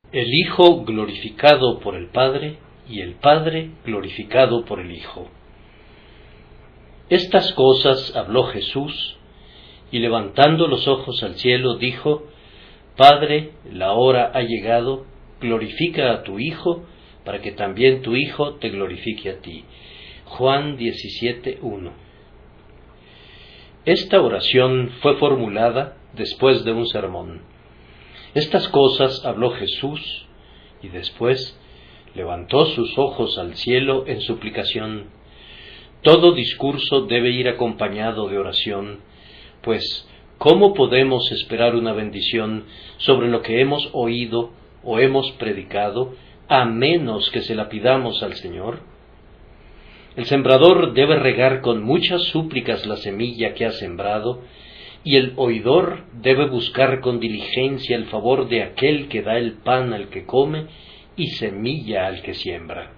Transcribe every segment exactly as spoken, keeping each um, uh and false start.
El Hijo glorificado por el Padre y el Padre glorificado por el Hijo. Estas cosas habló Jesús, y levantando los ojos al cielo dijo: Padre, la hora ha llegado, glorifica a tu Hijo, para que también tu Hijo te glorifique a ti. Juan diecisiete, uno. Esta oración fue formulada después de un sermón. Estas cosas habló Jesús, y después levantó sus ojos al cielo en suplicación. Todo discurso debe ir acompañado de oración, pues ¿cómo podemos esperar una bendición sobre lo que hemos oído o hemos predicado, a menos que se la pidamos al Señor? El sembrador debe regar con muchas súplicas la semilla que ha sembrado, y el oidor debe buscar con diligencia el favor de aquel que da el pan al que come y semilla al que siembra.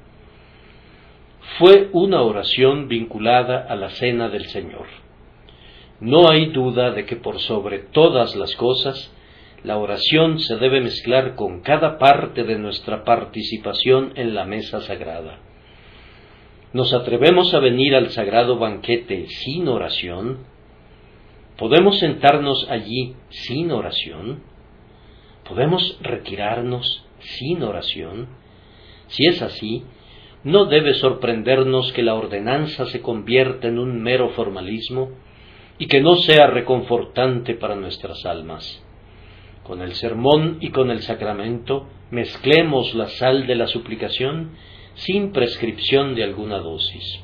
Fue una oración vinculada a la cena del Señor. No hay duda de que por sobre todas las cosas, la oración se debe mezclar con cada parte de nuestra participación en la mesa sagrada. ¿Nos atrevemos a venir al sagrado banquete sin oración? ¿Podemos sentarnos allí sin oración? ¿Podemos retirarnos sin oración? Si es así, no debe sorprendernos que la ordenanza se convierta en un mero formalismo y que no sea reconfortante para nuestras almas. Con el sermón y con el sacramento mezclemos la sal de la suplicación sin prescripción de alguna dosis.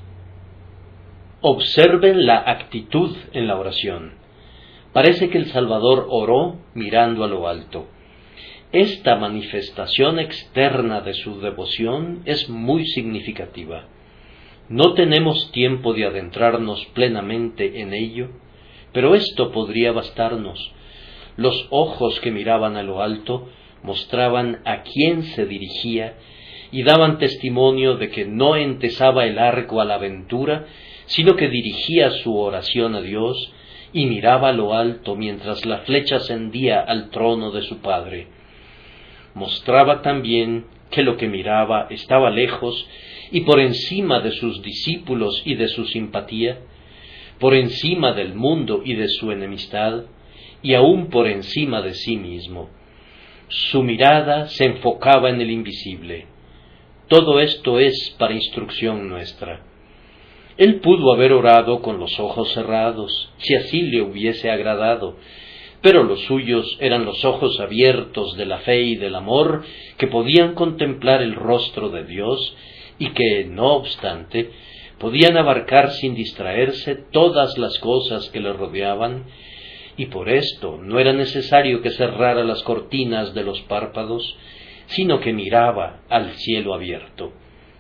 Observen la actitud en la oración. Parece que el Salvador oró mirando a lo alto. Esta manifestación externa de su devoción es muy significativa. No tenemos tiempo de adentrarnos plenamente en ello, pero esto podría bastarnos. Los ojos que miraban a lo alto mostraban a quién se dirigía y daban testimonio de que no entesaba el arco a la aventura, sino que dirigía su oración a Dios y miraba a lo alto mientras la flecha ascendía al trono de su Padre. Mostraba también que lo que miraba estaba lejos y por encima de sus discípulos y de su simpatía, por encima del mundo y de su enemistad, y aún por encima de sí mismo. Su mirada se enfocaba en el invisible. Todo esto es para instrucción nuestra. Él pudo haber orado con los ojos cerrados, si así le hubiese agradado, pero los suyos eran los ojos abiertos de la fe y del amor, que podían contemplar el rostro de Dios y que, no obstante, podían abarcar sin distraerse todas las cosas que le rodeaban, y por esto no era necesario que cerrara las cortinas de los párpados, sino que miraba al cielo abierto.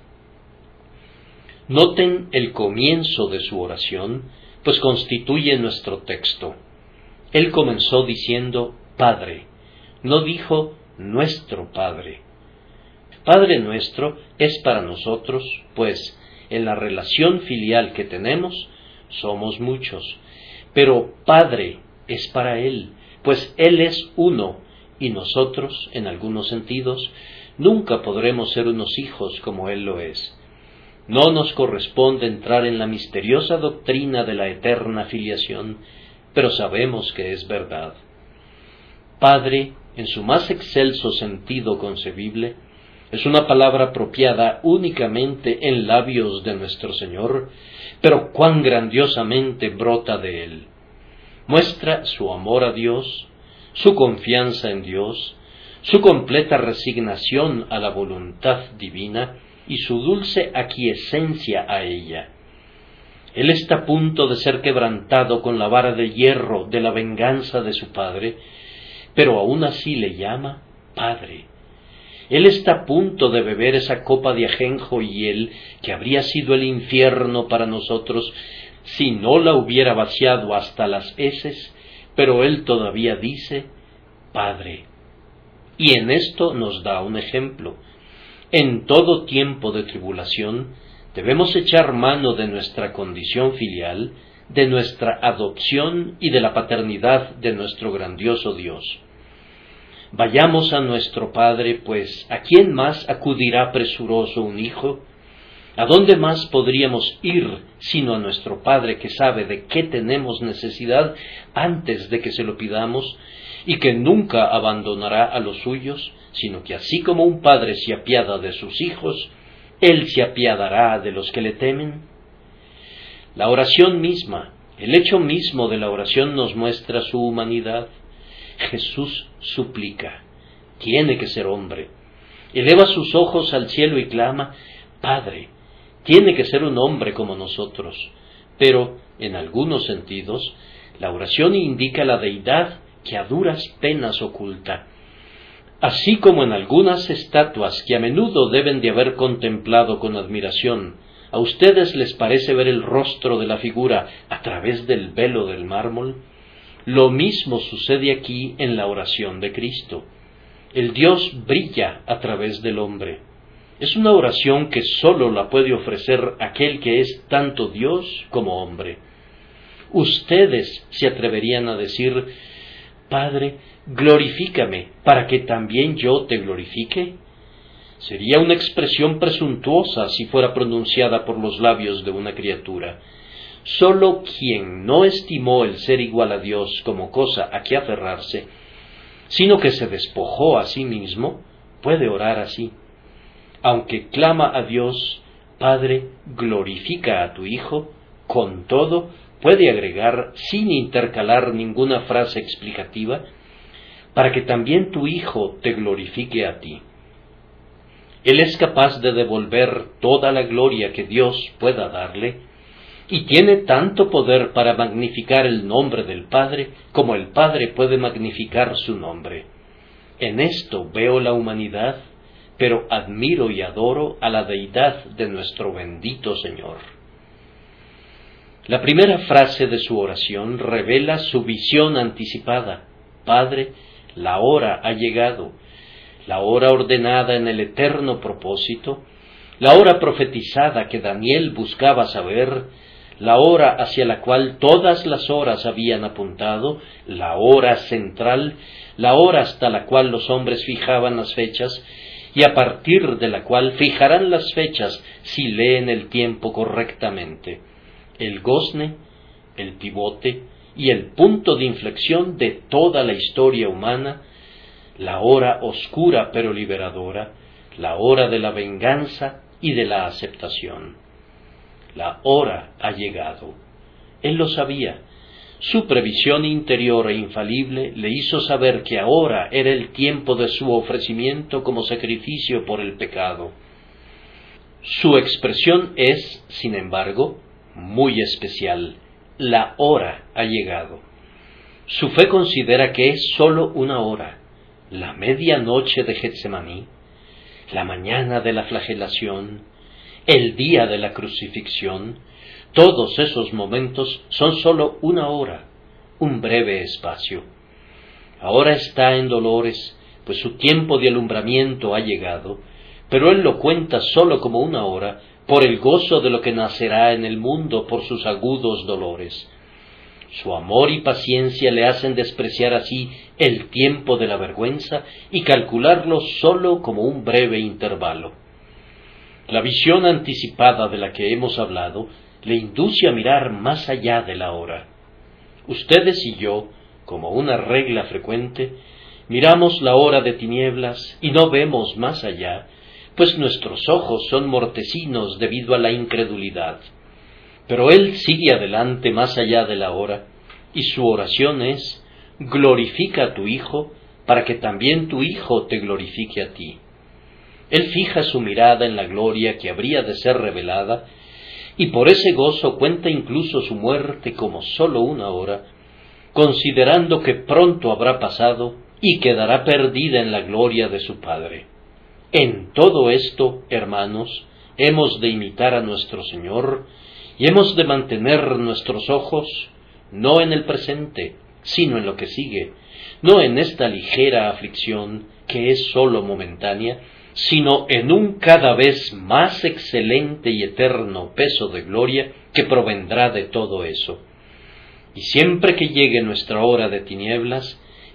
Noten el comienzo de su oración, pues constituye nuestro texto. Él comenzó diciendo Padre, no dijo nuestro Padre. Padre nuestro es para nosotros, pues en la relación filial que tenemos somos muchos, pero Padre es para Él, pues Él es uno, y nosotros, en algunos sentidos, nunca podremos ser unos hijos como Él lo es. No nos corresponde entrar en la misteriosa doctrina de la eterna filiación, pero sabemos que es verdad. Padre, en su más excelso sentido concebible, es una palabra apropiada únicamente en labios de nuestro Señor, pero cuán grandiosamente brota de Él. Muestra su amor a Dios, su confianza en Dios, su completa resignación a la voluntad divina y su dulce aquiescencia a ella. Él está a punto de ser quebrantado con la vara de hierro de la venganza de su Padre, pero aún así le llama Padre. Él está a punto de beber esa copa de ajenjo y hiel que habría sido el infierno para nosotros si no la hubiera vaciado hasta las heces, pero Él todavía dice Padre. Y en esto nos da un ejemplo. En todo tiempo de tribulación debemos echar mano de nuestra condición filial, de nuestra adopción y de la paternidad de nuestro grandioso Dios. Vayamos a nuestro Padre, pues ¿a quién más acudirá presuroso un hijo? ¿A dónde más podríamos ir sino a nuestro Padre, que sabe de qué tenemos necesidad antes de que se lo pidamos, y que nunca abandonará a los suyos, sino que así como un padre se apiada de sus hijos, Él se apiadará de los que le temen? La oración misma, el hecho mismo de la oración nos muestra su humanidad. Jesús suplica, tiene que ser hombre, eleva sus ojos al cielo y clama, Padre, tiene que ser un hombre como nosotros, pero, en algunos sentidos, la oración indica la deidad que a duras penas oculta. Así como en algunas estatuas que a menudo deben de haber contemplado con admiración, a ustedes les parece ver el rostro de la figura a través del velo del mármol, lo mismo sucede aquí en la oración de Cristo. El Dios brilla a través del hombre. Es una oración que sólo la puede ofrecer aquel que es tanto Dios como hombre. Ustedes se atreverían a decir, Padre, glorifícame, para que también yo te glorifique. Sería una expresión presuntuosa si fuera pronunciada por los labios de una criatura. Sólo quien no estimó el ser igual a Dios como cosa a que aferrarse, sino que se despojó a sí mismo, puede orar así. Aunque clama a Dios, Padre, glorifica a tu Hijo, con todo puede agregar, sin intercalar ninguna frase explicativa, para que también tu Hijo te glorifique a ti. Él es capaz de devolver toda la gloria que Dios pueda darle, y tiene tanto poder para magnificar el nombre del Padre, como el Padre puede magnificar su nombre. En esto veo la humanidad, pero admiro y adoro a la deidad de nuestro bendito Señor. La primera frase de su oración revela su visión anticipada. Padre, la hora ha llegado, la hora ordenada en el eterno propósito, la hora profetizada que Daniel buscaba saber, la hora hacia la cual todas las horas habían apuntado, la hora central, la hora hasta la cual los hombres fijaban las fechas, y a partir de la cual fijarán las fechas si leen el tiempo correctamente. El gozne, el pivote y el punto de inflexión de toda la historia humana, la hora oscura pero liberadora, la hora de la venganza y de la aceptación. La hora ha llegado. Él lo sabía. Su previsión interior e infalible le hizo saber que ahora era el tiempo de su ofrecimiento como sacrificio por el pecado. Su expresión es, sin embargo, muy especial. La hora ha llegado. Su fe considera que es sólo una hora, la medianoche de Getsemaní, la mañana de la flagelación, el día de la crucifixión. Todos esos momentos son sólo una hora, un breve espacio. Ahora está en dolores, pues su tiempo de alumbramiento ha llegado, pero él lo cuenta sólo como una hora, por el gozo de lo que nacerá en el mundo por sus agudos dolores. Su amor y paciencia le hacen despreciar así el tiempo de la vergüenza y calcularlo sólo como un breve intervalo. La visión anticipada de la que hemos hablado le induce a mirar más allá de la hora. Ustedes y yo, como una regla frecuente, miramos la hora de tinieblas y no vemos más allá, pues nuestros ojos son mortecinos debido a la incredulidad. Pero él sigue adelante más allá de la hora, y su oración es, glorifica a tu Hijo, para que también tu Hijo te glorifique a ti. Él fija su mirada en la gloria que habría de ser revelada, y por ese gozo cuenta incluso su muerte como sólo una hora, considerando que pronto habrá pasado y quedará perdida en la gloria de su Padre. En todo esto, hermanos, hemos de imitar a nuestro Señor, y hemos de mantener nuestros ojos no en el presente, sino en lo que sigue, no en esta ligera aflicción que es sólo momentánea, sino en un cada vez más excelente y eterno peso de gloria que provendrá de todo eso. Y siempre que llegue nuestra hora de tinieblas,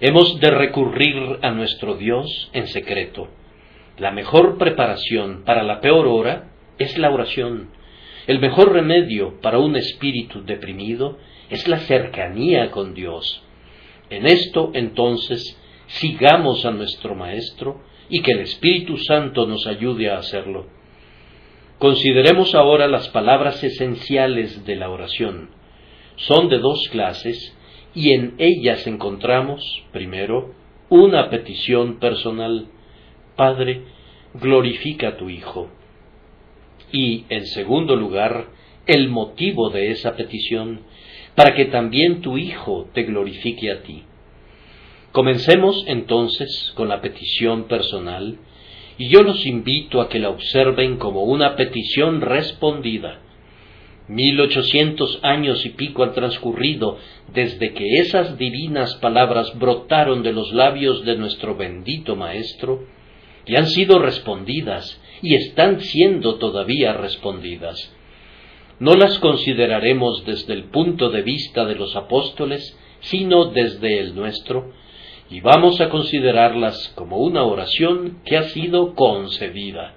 Hemos de recurrir a nuestro Dios en secreto. La mejor preparación para la peor hora es la oración. El mejor remedio para un espíritu deprimido es la cercanía con Dios. En esto, entonces, sigamos a nuestro Maestro y que el Espíritu Santo nos ayude a hacerlo. Consideremos ahora las palabras esenciales de la oración. Son de dos clases y en ellas encontramos, primero, una petición personal: Padre, glorifica a tu Hijo. Y, en segundo lugar, el motivo de esa petición, para que también tu Hijo te glorifique a ti. Comencemos entonces con la petición personal, y yo los invito a que la observen como una petición respondida. Mil ochocientos años y pico han transcurrido desde que esas divinas palabras brotaron de los labios de nuestro bendito Maestro, y han sido respondidas, y están siendo todavía respondidas. No las consideraremos desde el punto de vista de los apóstoles, sino desde el nuestro, y vamos a considerarlas como una oración que ha sido concedida.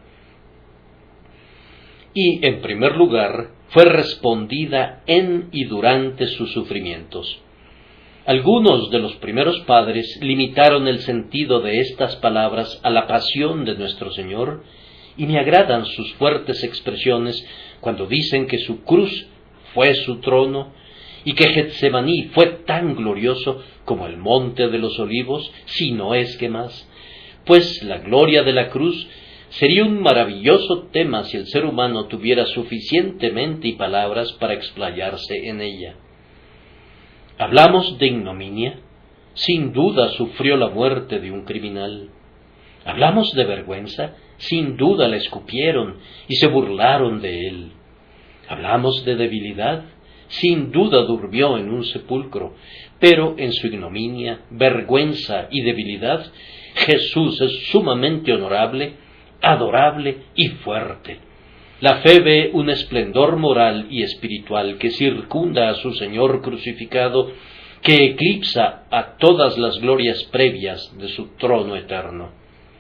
Y, en primer lugar, fue respondida en y durante sus sufrimientos. Algunos de los primeros padres limitaron el sentido de estas palabras a la pasión de nuestro Señor, y me agradan sus fuertes expresiones cuando dicen que su cruz fue su trono y que Getsemaní fue tan glorioso como el monte de los olivos, si no es que más, pues la gloria de la cruz sería un maravilloso tema si el ser humano tuviera suficientemente palabras para explayarse en ella. Hablamos de ignominia, sin duda sufrió la muerte de un criminal. Hablamos de vergüenza, sin duda la escupieron y se burlaron de él. Hablamos de debilidad, sin duda durmió en un sepulcro, pero en su ignominia, vergüenza y debilidad, Jesús es sumamente honorable, adorable y fuerte. La fe ve un esplendor moral y espiritual que circunda a su Señor crucificado, que eclipsa a todas las glorias previas de su trono eterno.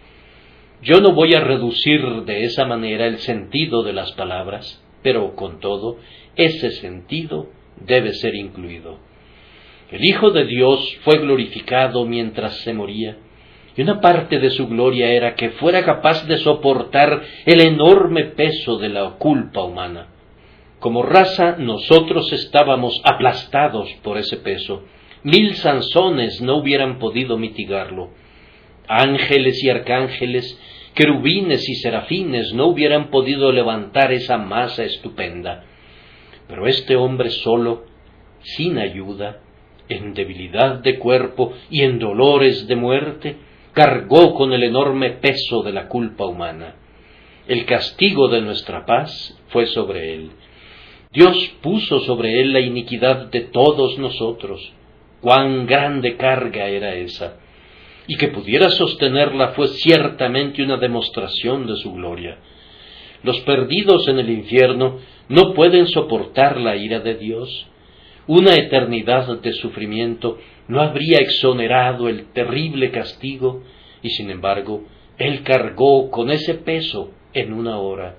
Yo no voy a reducir de esa manera el sentido de las palabras, pero con todo, ese sentido debe ser incluido. El Hijo de Dios fue glorificado mientras se moría, y una parte de su gloria era que fuera capaz de soportar el enorme peso de la culpa humana. Como raza, nosotros estábamos aplastados por ese peso. Mil Sansones no hubieran podido mitigarlo. Ángeles y arcángeles, querubines y serafines no hubieran podido levantar esa masa estupenda. Pero este hombre solo, sin ayuda, en debilidad de cuerpo y en dolores de muerte, cargó con el enorme peso de la culpa humana. El castigo de nuestra paz fue sobre él. Dios puso sobre él la iniquidad de todos nosotros. Cuán grande carga era esa. Y que pudiera sostenerla fue ciertamente una demostración de su gloria. Los perdidos en el infierno no pueden soportar la ira de Dios. Una eternidad de sufrimiento no habría exonerado el terrible castigo, y sin embargo, Él cargó con ese peso en una hora.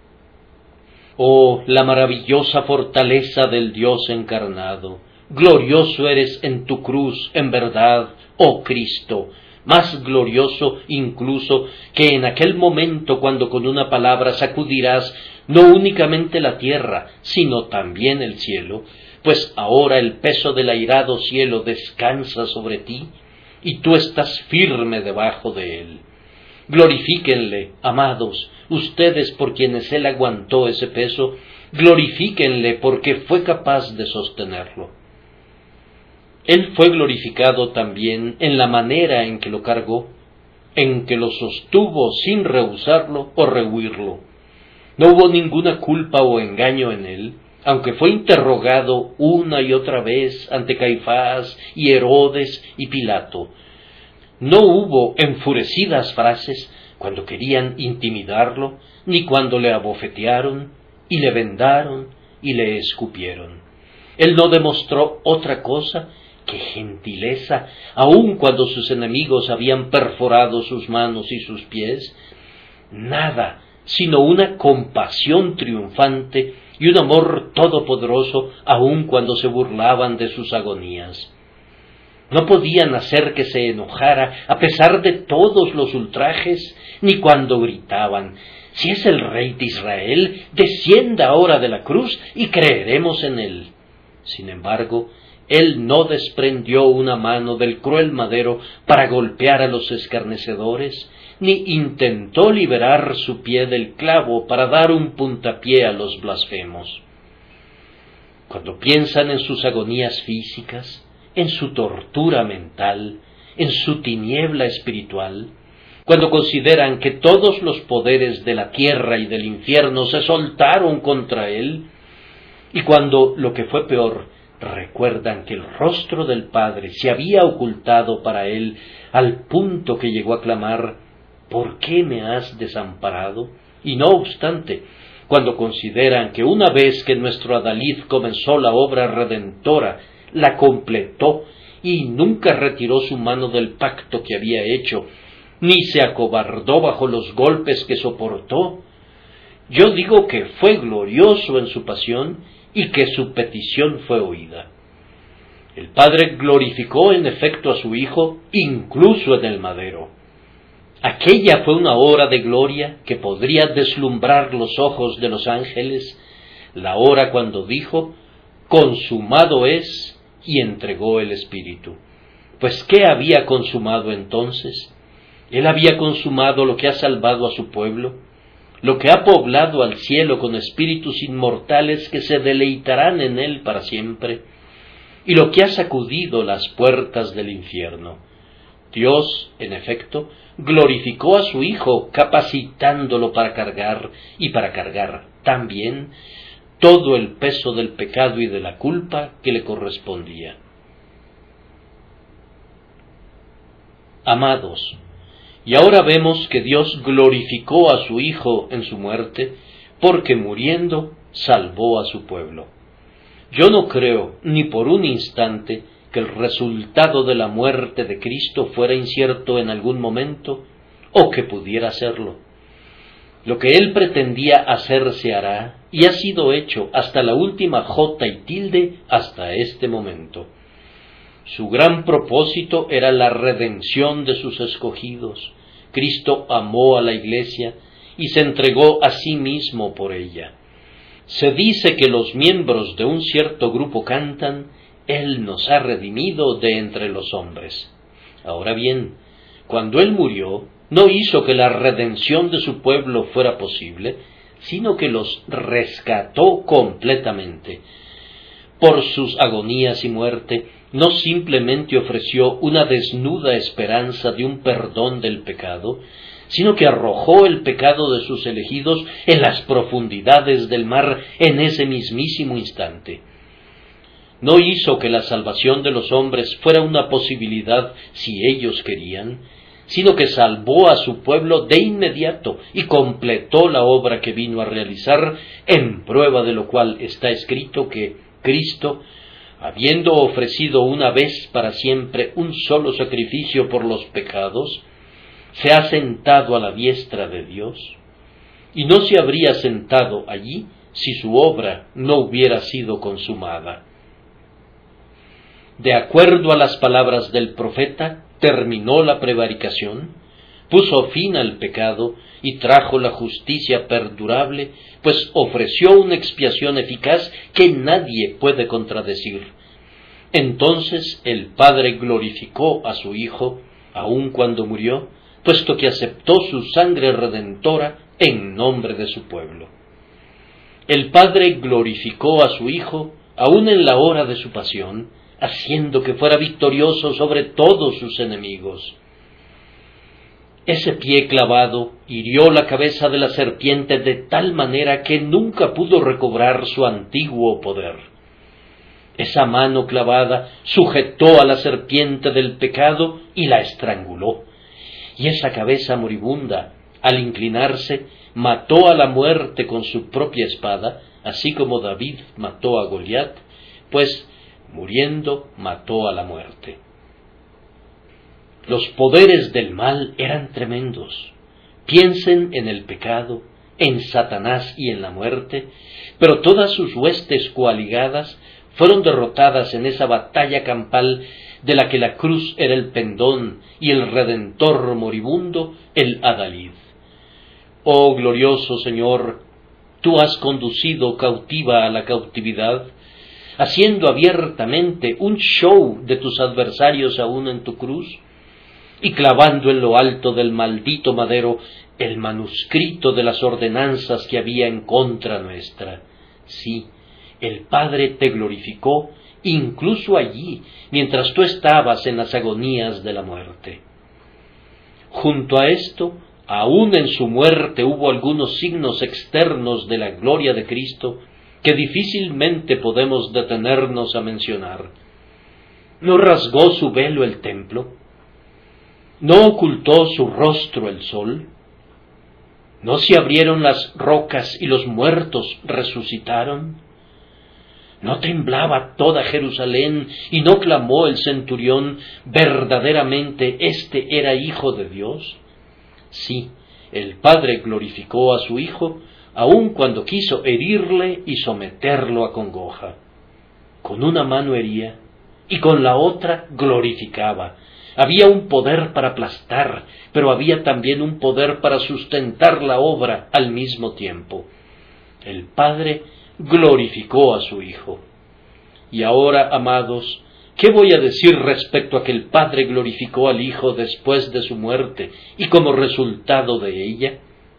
Oh, la maravillosa fortaleza del Dios encarnado, glorioso eres en tu cruz, en verdad, oh Cristo, más glorioso incluso que en aquel momento cuando con una palabra sacudirás no únicamente la tierra, sino también el cielo, pues ahora el peso del airado cielo descansa sobre ti, y tú estás firme debajo de él. Glorifíquenle, amados, ustedes por quienes él aguantó ese peso, glorifíquenle porque fue capaz de sostenerlo. Él fue glorificado también en la manera en que lo cargó, en que lo sostuvo sin rehusarlo o rehuirlo. No hubo ninguna culpa o engaño en él, aunque fue interrogado una y otra vez ante Caifás y Herodes y Pilato. No hubo enfurecidas frases cuando querían intimidarlo, ni cuando le abofetearon y le vendaron y le escupieron. Él no demostró otra cosa ¡Qué gentileza! Aun cuando sus enemigos habían perforado sus manos y sus pies, nada sino una compasión triunfante y un amor todopoderoso, aun cuando se burlaban de sus agonías. No podían hacer que se enojara a pesar de todos los ultrajes, ni cuando gritaban: «Si es el Rey de Israel, descienda ahora de la cruz y creeremos en él». Sin embargo, él no desprendió una mano del cruel madero para golpear a los escarnecedores, ni intentó liberar su pie del clavo para dar un puntapié a los blasfemos. Cuando piensan en sus agonías físicas, en su tortura mental, en su tiniebla espiritual, cuando consideran que todos los poderes de la tierra y del infierno se soltaron contra él, y cuando, lo que fue peor, recuerdan que el rostro del Padre se había ocultado para él al punto que llegó a clamar: «¿Por qué me has desamparado?», y no obstante, cuando consideran que una vez que nuestro adalid comenzó la obra redentora, la completó y nunca retiró su mano del pacto que había hecho, ni se acobardó bajo los golpes que soportó, yo digo que fue glorioso en su pasión y que su petición fue oída. El Padre glorificó en efecto a su Hijo, incluso en el madero. Aquella fue una hora de gloria que podría deslumbrar los ojos de los ángeles, la hora cuando dijo: «Consumado es», y entregó el Espíritu. Pues ¿qué había consumado entonces? Él había consumado lo que ha salvado a su pueblo, lo que ha poblado al cielo con espíritus inmortales que se deleitarán en él para siempre, y lo que ha sacudido las puertas del infierno. Dios, en efecto, glorificó a su Hijo, capacitándolo para cargar, y para cargar también, todo el peso del pecado y de la culpa que le correspondía. Amados, y ahora vemos que Dios glorificó a su Hijo en su muerte, porque muriendo salvó a su pueblo. Yo no creo ni por un instante que el resultado de la muerte de Cristo fuera incierto en algún momento, o que pudiera serlo. Lo que Él pretendía hacer se hará, y ha sido hecho hasta la última jota y tilde hasta este momento. Su gran propósito era la redención de sus escogidos. Cristo amó a la Iglesia y se entregó a sí mismo por ella. Se dice que los miembros de un cierto grupo cantan: «Él nos ha redimido de entre los hombres». Ahora bien, cuando Él murió, no hizo que la redención de su pueblo fuera posible, sino que los rescató completamente. Por sus agonías y muerte, no simplemente ofreció una desnuda esperanza de un perdón del pecado, sino que arrojó el pecado de sus elegidos en las profundidades del mar en ese mismísimo instante. No hizo que la salvación de los hombres fuera una posibilidad si ellos querían, sino que salvó a su pueblo de inmediato y completó la obra que vino a realizar, en prueba de lo cual está escrito que Cristo, habiendo ofrecido una vez para siempre un solo sacrificio por los pecados, se ha sentado a la diestra de Dios, y no se habría sentado allí si su obra no hubiera sido consumada. De acuerdo a las palabras del profeta, terminó la prevaricación, puso fin al pecado y trajo la justicia perdurable, pues ofreció una expiación eficaz que nadie puede contradecir. Entonces el Padre glorificó a su Hijo, aun cuando murió, puesto que aceptó su sangre redentora en nombre de su pueblo. El Padre glorificó a su Hijo, aun en la hora de su pasión, haciendo que fuera victorioso sobre todos sus enemigos. Ese pie clavado hirió la cabeza de la serpiente de tal manera que nunca pudo recobrar su antiguo poder. Esa mano clavada sujetó a la serpiente del pecado y la estranguló. Y esa cabeza moribunda, al inclinarse, mató a la muerte con su propia espada, así como David mató a Goliat, pues muriendo mató a la muerte. Los poderes del mal eran tremendos. Piensen en el pecado, en Satanás y en la muerte, pero todas sus huestes coaligadas fueron derrotadas en esa batalla campal de la que la cruz era el pendón y el Redentor moribundo el adalid. Oh glorioso Señor, tú has conducido cautiva a la cautividad, haciendo abiertamente un show de tus adversarios aún en tu cruz, y clavando en lo alto del maldito madero el manuscrito de las ordenanzas que había en contra nuestra. Sí, el Padre te glorificó incluso allí, mientras tú estabas en las agonías de la muerte. Junto a esto, aún en su muerte hubo algunos signos externos de la gloria de Cristo que difícilmente podemos detenernos a mencionar. ¿No rasgó su velo el templo? ¿No ocultó su rostro el sol? ¿No se abrieron las rocas y los muertos resucitaron? ¿No temblaba toda Jerusalén y no clamó el centurión, verdaderamente éste era Hijo de Dios? Sí, el Padre glorificó a su Hijo, aun cuando quiso herirle y someterlo a congoja. Con una mano hería y con la otra glorificaba. Había un poder para aplastar, pero había también un poder para sustentar la obra al mismo tiempo. El Padre glorificó a su Hijo. Y ahora, amados, ¿qué voy a decir respecto a que el Padre glorificó al Hijo después de su muerte y como resultado de ella?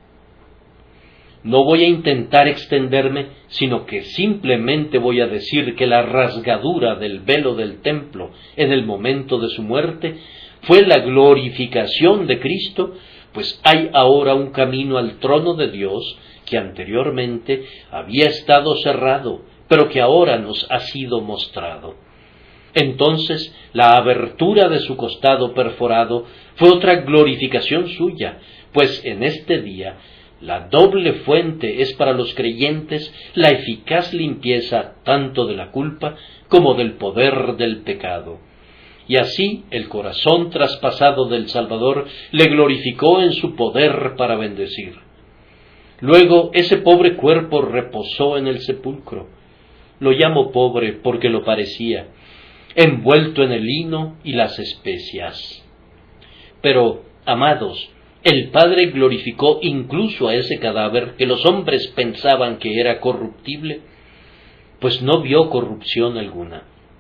No voy a intentar extenderme, sino que simplemente voy a decir que la rasgadura del velo del templo en el momento de su muerte fue la glorificación de Cristo, pues hay ahora un camino al trono de Dios que anteriormente había estado cerrado, pero que ahora nos ha sido mostrado. Entonces, la abertura de su costado perforado fue otra glorificación suya, pues en este día la doble fuente es para los creyentes la eficaz limpieza tanto de la culpa como del poder del pecado. Y así el corazón traspasado del Salvador le glorificó en su poder para bendecir. Luego ese pobre cuerpo reposó en el sepulcro. Lo llamo pobre porque lo parecía, envuelto en el lino y las especias. Pero, amados, el Padre glorificó incluso a ese cadáver que los hombres pensaban que era corruptible, pues no vio corrupción alguna.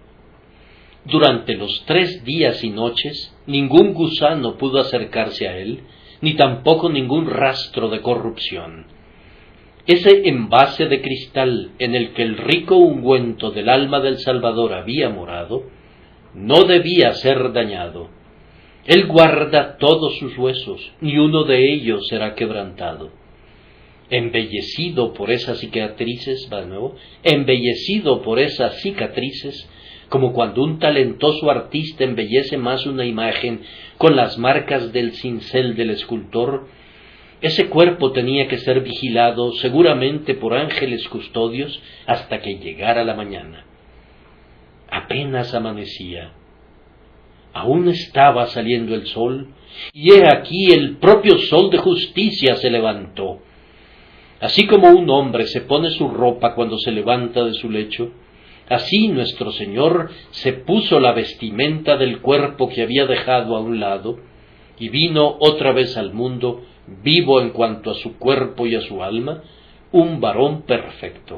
Durante los tres días y noches, ningún gusano pudo acercarse a él, ni tampoco ningún rastro de corrupción. Ese envase de cristal en el que el rico ungüento del alma del Salvador había morado, no debía ser dañado. Él guarda todos sus huesos, ni uno de ellos será quebrantado. Embellecido por esas cicatrices, va de nuevo, embellecido por esas cicatrices, como cuando un talentoso artista embellece más una imagen con las marcas del cincel del escultor, ese cuerpo tenía que ser vigilado seguramente por ángeles custodios hasta que llegara la mañana. Apenas amanecía. Aún estaba saliendo el sol, y he aquí el propio sol de justicia se levantó. Así como un hombre se pone su ropa cuando se levanta de su lecho, así nuestro Señor se puso la vestimenta del cuerpo que había dejado a un lado, y vino otra vez al mundo, vivo en cuanto a su cuerpo y a su alma, un varón perfecto.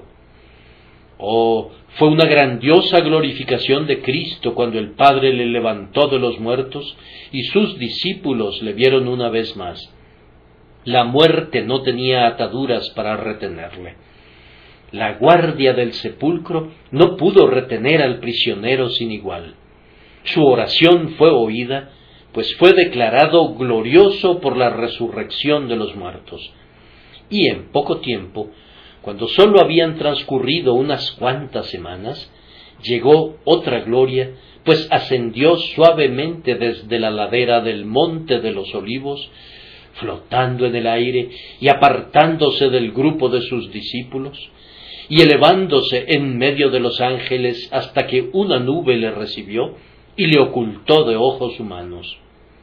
Oh, fue una grandiosa glorificación de Cristo cuando el Padre le levantó de los muertos y sus discípulos le vieron una vez más. La muerte no tenía ataduras para retenerle. La guardia del sepulcro no pudo retener al prisionero sin igual. Su oración fue oída, pues fue declarado glorioso por la resurrección de los muertos. Y en poco tiempo, cuando sólo habían transcurrido unas cuantas semanas, llegó otra gloria, pues ascendió suavemente desde la ladera del monte de los olivos, flotando en el aire y apartándose del grupo de sus discípulos, y elevándose en medio de los ángeles hasta que una nube le recibió y le ocultó de ojos humanos.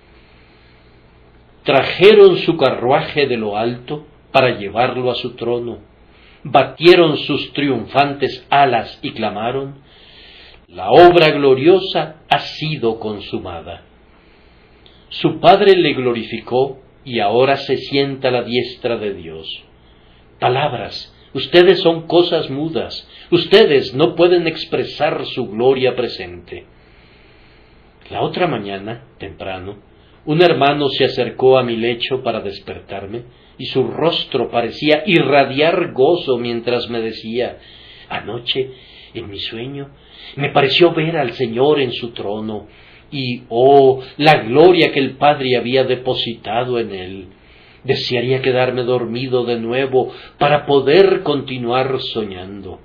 Trajeron su carruaje de lo alto para llevarlo a su trono, batieron sus triunfantes alas y clamaron: la obra gloriosa ha sido consumada. Su Padre le glorificó y ahora se sienta a la diestra de Dios. Palabras, ustedes son cosas mudas, ustedes no pueden expresar su gloria presente. La otra mañana, temprano, un hermano se acercó a mi lecho para despertarme, y su rostro parecía irradiar gozo mientras me decía: anoche, en mi sueño, me pareció ver al Señor en su trono, y, oh, la gloria que el Padre había depositado en él. Desearía quedarme dormido de nuevo para poder continuar soñando.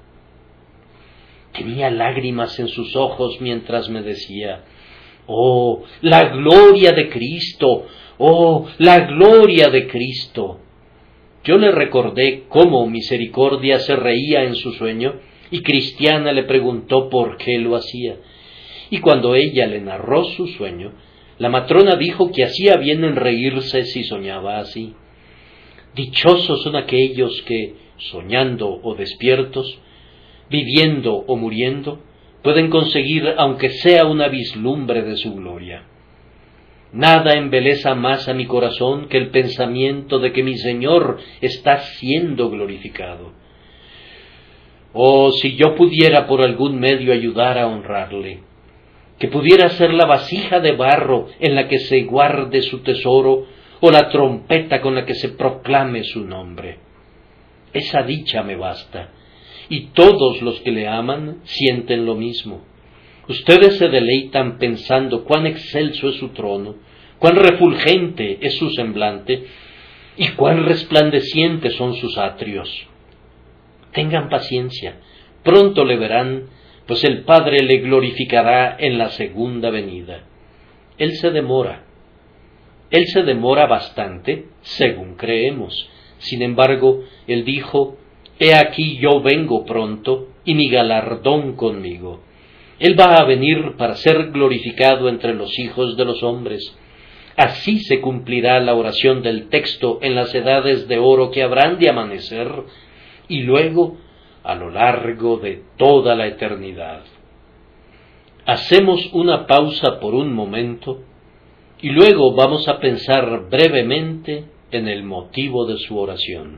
Tenía lágrimas en sus ojos mientras me decía: oh, la gloria de Cristo, oh, la gloria de Cristo. Yo le recordé cómo Misericordia se reía en su sueño, y Cristiana le preguntó por qué lo hacía. Y cuando ella le narró su sueño, la matrona dijo que hacía bien en reírse si soñaba así. Dichosos son aquellos que, soñando o despiertos, viviendo o muriendo, pueden conseguir aunque sea una vislumbre de su gloria. Nada embeleza más a mi corazón que el pensamiento de que mi Señor está siendo glorificado. Oh, si yo pudiera por algún medio ayudar a honrarle, que pudiera ser la vasija de barro en la que se guarde su tesoro, o la trompeta con la que se proclame su nombre. Esa dicha me basta, y todos los que le aman sienten lo mismo. Ustedes se deleitan pensando cuán excelso es su trono, cuán refulgente es su semblante, y cuán resplandecientes son sus atrios. Tengan paciencia, pronto le verán, pues el Padre le glorificará en la segunda venida. Él se demora. Él se demora bastante, según creemos. Sin embargo, Él dijo: he aquí yo vengo pronto, y mi galardón conmigo. Él va a venir para ser glorificado entre los hijos de los hombres. Así se cumplirá la oración del texto en las edades de oro que habrán de amanecer, y luego a lo largo de toda la eternidad. Hacemos una pausa por un momento, y luego vamos a pensar brevemente en el motivo de su oración.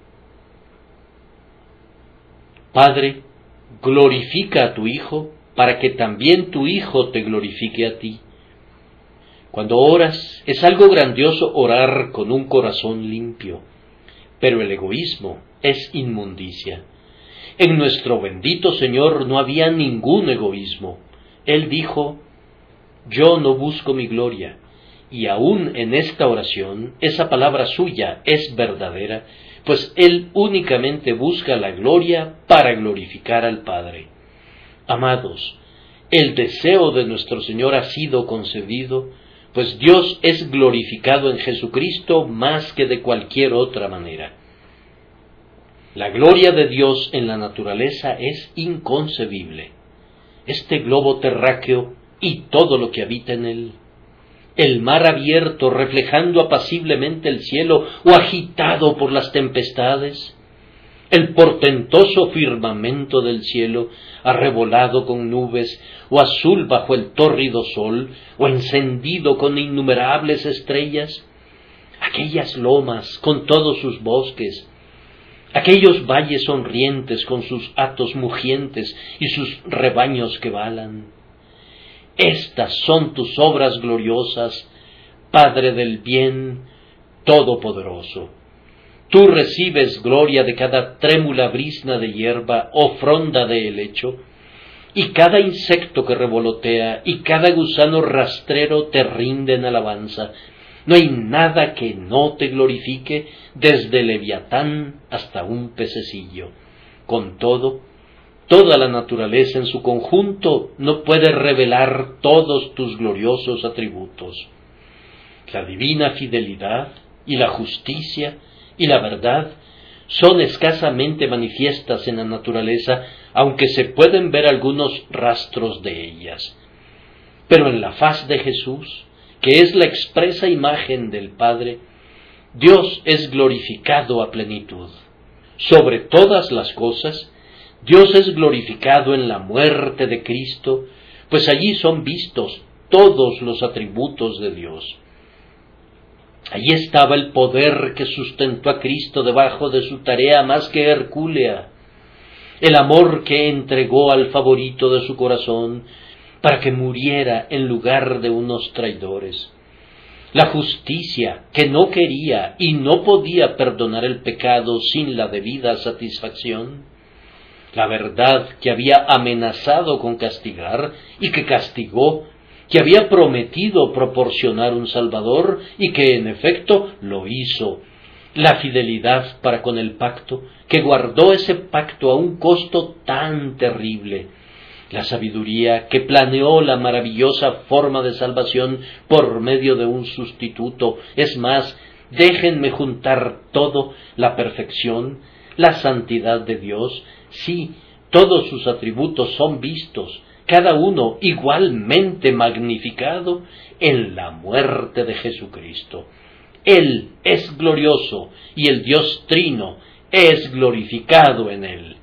Padre, glorifica a tu Hijo, para que también tu Hijo te glorifique a ti. Cuando oras, es algo grandioso orar con un corazón limpio, pero el egoísmo es inmundicia. En nuestro bendito Señor no había ningún egoísmo. Él dijo: yo no busco mi gloria, y aún en esta oración, esa palabra suya es verdadera, pues Él únicamente busca la gloria para glorificar al Padre. Amados, el deseo de nuestro Señor ha sido concedido, pues Dios es glorificado en Jesucristo más que de cualquier otra manera. La gloria de Dios en la naturaleza es inconcebible. Este globo terráqueo y todo lo que habita en él, el mar abierto reflejando apaciblemente el cielo o agitado por las tempestades, el portentoso firmamento del cielo arrebolado con nubes o azul bajo el tórrido sol o encendido con innumerables estrellas, aquellas lomas con todos sus bosques, aquellos valles sonrientes con sus hatos mugientes y sus rebaños que balan. Estas son tus obras gloriosas, Padre del bien todopoderoso. Tú recibes gloria de cada trémula brizna de hierba o fronda de helecho, y cada insecto que revolotea y cada gusano rastrero te rinden alabanza. No hay nada que no te glorifique, desde Leviatán hasta un pececillo. Con todo, toda la naturaleza en su conjunto no puede revelar todos tus gloriosos atributos. La divina fidelidad y la justicia y la verdad son escasamente manifiestas en la naturaleza, aunque se pueden ver algunos rastros de ellas. Pero en la faz de Jesús, que es la expresa imagen del Padre, Dios es glorificado a plenitud. Sobre todas las cosas, Dios es glorificado en la muerte de Cristo, pues allí son vistos todos los atributos de Dios. Allí estaba el poder que sustentó a Cristo debajo de su tarea más que hercúlea, el amor que entregó al favorito de su corazón para que muriera en lugar de unos traidores, la justicia que no quería y no podía perdonar el pecado sin la debida satisfacción, la verdad que había amenazado con castigar y que castigó, que había prometido proporcionar un Salvador y que en efecto lo hizo, la fidelidad para con el pacto, que guardó ese pacto a un costo tan terrible, la sabiduría que planeó la maravillosa forma de salvación por medio de un sustituto. Es más, déjenme juntar todo, la perfección, la santidad de Dios. Sí, todos sus atributos son vistos, cada uno igualmente magnificado en la muerte de Jesucristo. Él es glorioso y el Dios Trino es glorificado en él.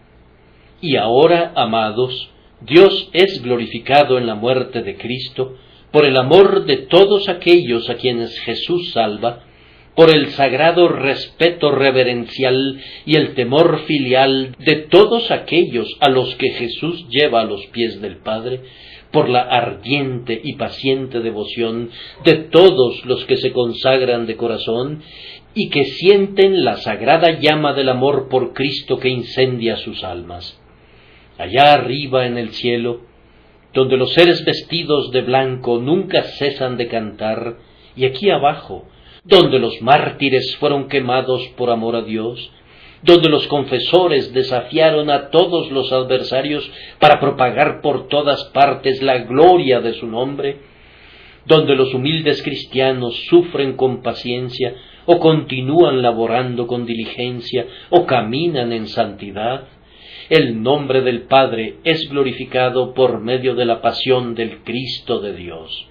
Y ahora, amados, Dios es glorificado en la muerte de Cristo por el amor de todos aquellos a quienes Jesús salva, por el sagrado respeto reverencial y el temor filial de todos aquellos a los que Jesús lleva a los pies del Padre, por la ardiente y paciente devoción de todos los que se consagran de corazón y que sienten la sagrada llama del amor por Cristo que incendia sus almas. Allá arriba en el cielo, donde los seres vestidos de blanco nunca cesan de cantar, y aquí abajo, donde los mártires fueron quemados por amor a Dios, donde los confesores desafiaron a todos los adversarios para propagar por todas partes la gloria de su nombre, donde los humildes cristianos sufren con paciencia, o continúan laborando con diligencia, o caminan en santidad, el nombre del Padre es glorificado por medio de la pasión del Cristo de Dios.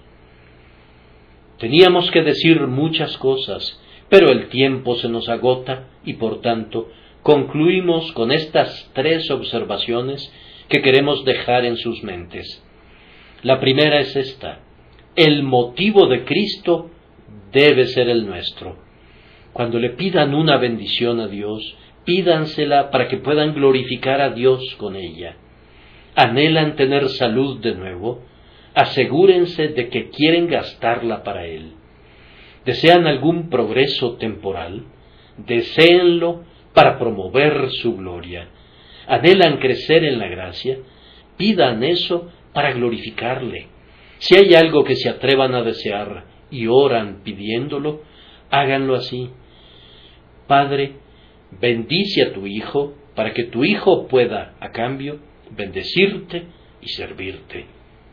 Teníamos que decir muchas cosas, pero el tiempo se nos agota y por tanto concluimos con estas tres observaciones que queremos dejar en sus mentes. La primera es esta: el motivo de Cristo debe ser el nuestro. Cuando le pidan una bendición a Dios, pídansela para que puedan glorificar a Dios con ella. ¿Anhelan tener salud de nuevo? Asegúrense de que quieren gastarla para Él. ¿Desean algún progreso temporal? Deséenlo para promover su gloria. ¿Anhelan crecer en la gracia? Pidan eso para glorificarle. Si hay algo que se atrevan a desear y oran pidiéndolo, háganlo así. Padre, bendice a tu Hijo para que tu Hijo pueda, a cambio, bendecirte y servirte.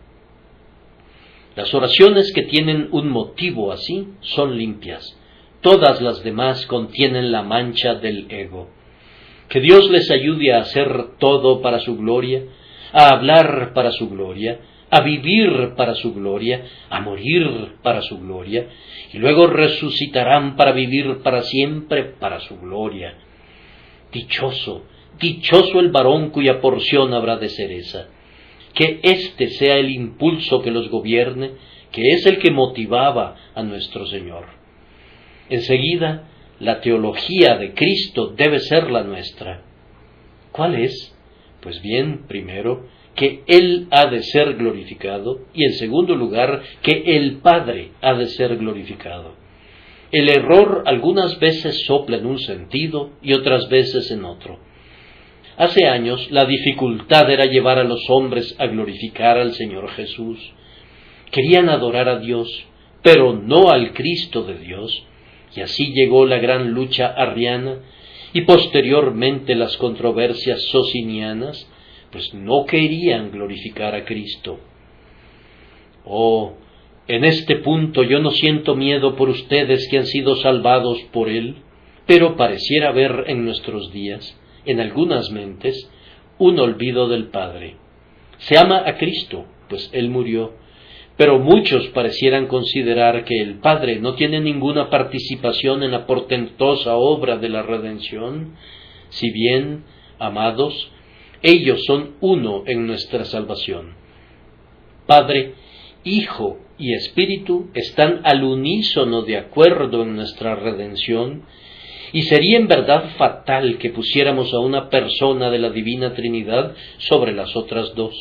Las oraciones que tienen un motivo así son limpias. Todas las demás contienen la mancha del ego. Que Dios les ayude a hacer todo para su gloria, a hablar para su gloria, a vivir para su gloria, a morir para su gloria, y luego resucitarán para vivir para siempre para su gloria. Dichoso, dichoso el varón cuya porción habrá de ser esa. Que éste sea el impulso que los gobierne, que es el que motivaba a nuestro Señor. Enseguida, la teología de Cristo debe ser la nuestra. ¿Cuál es? Pues bien, primero, que Él ha de ser glorificado, y en segundo lugar, que el Padre ha de ser glorificado. El error algunas veces sopla en un sentido y otras veces en otro. Hace años la dificultad era llevar a los hombres a glorificar al Señor Jesús. Querían adorar a Dios, pero no al Cristo de Dios, y así llegó la gran lucha arriana y posteriormente las controversias socinianas, pues no querían glorificar a Cristo. Oh, en este punto yo no siento miedo por ustedes que han sido salvados por Él, Pero pareciera haber en nuestros días, en algunas mentes, un olvido del Padre. Se ama a Cristo, pues Él murió, pero muchos parecieran considerar que el Padre no tiene ninguna participación en la portentosa obra de la redención, si bien, amados, ellos son uno en nuestra salvación. Padre, Hijo y Espíritu están al unísono de acuerdo en nuestra redención, y sería en verdad fatal que pusiéramos a una persona de la Divina Trinidad sobre las otras dos.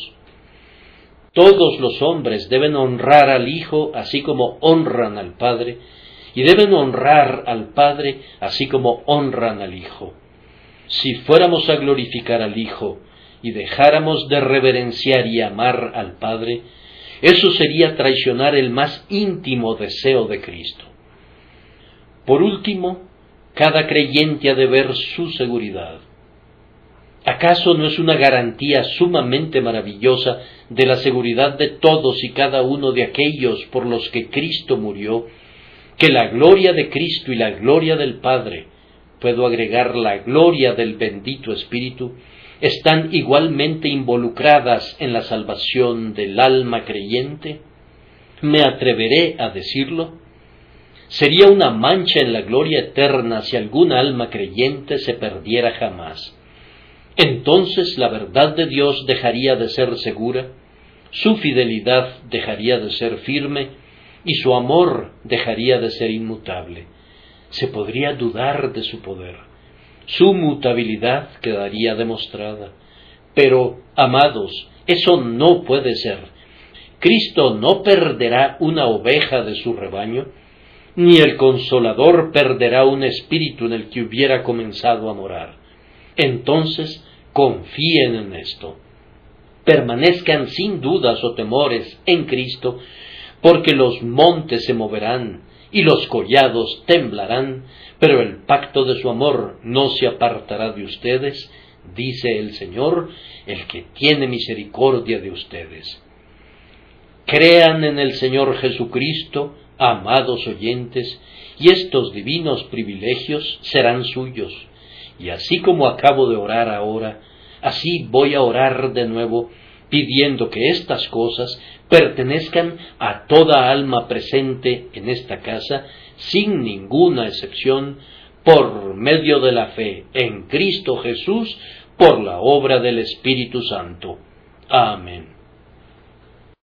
Todos los hombres deben honrar al Hijo así como honran al Padre, y deben honrar al Padre así como honran al Hijo. Si fuéramos a glorificar al Hijo y dejáramos de reverenciar y amar al Padre, eso sería traicionar el más íntimo deseo de Cristo. Por último, cada creyente ha de ver su seguridad. ¿Acaso no es una garantía sumamente maravillosa de la seguridad de todos y cada uno de aquellos por los que Cristo murió, que la gloria de Cristo y la gloria del Padre, puedo agregar la gloria del bendito Espíritu, están igualmente involucradas en la salvación del alma creyente? ¿Me atreveré a decirlo? Sería una mancha en la gloria eterna si alguna alma creyente se perdiera jamás. Entonces la verdad de Dios dejaría de ser segura, su fidelidad dejaría de ser firme y su amor dejaría de ser inmutable. Se podría dudar de su poder. Su mutabilidad quedaría demostrada. Pero, amados, eso no puede ser. Cristo no perderá una oveja de su rebaño, ni el Consolador perderá un espíritu en el que hubiera comenzado a morar. Entonces, confíen en esto. Permanezcan sin dudas o temores en Cristo, porque los montes se moverán y los collados temblarán, pero el pacto de su amor no se apartará de ustedes, dice el Señor, el que tiene misericordia de ustedes. Crean en el Señor Jesucristo, amados oyentes, y estos divinos privilegios serán suyos. Y así como acabo de orar ahora, así voy a orar de nuevo, pidiendo que estas cosas pertenezcan a toda alma presente en esta casa, sin ninguna excepción, por medio de la fe en Cristo Jesús, por la obra del Espíritu Santo. Amén.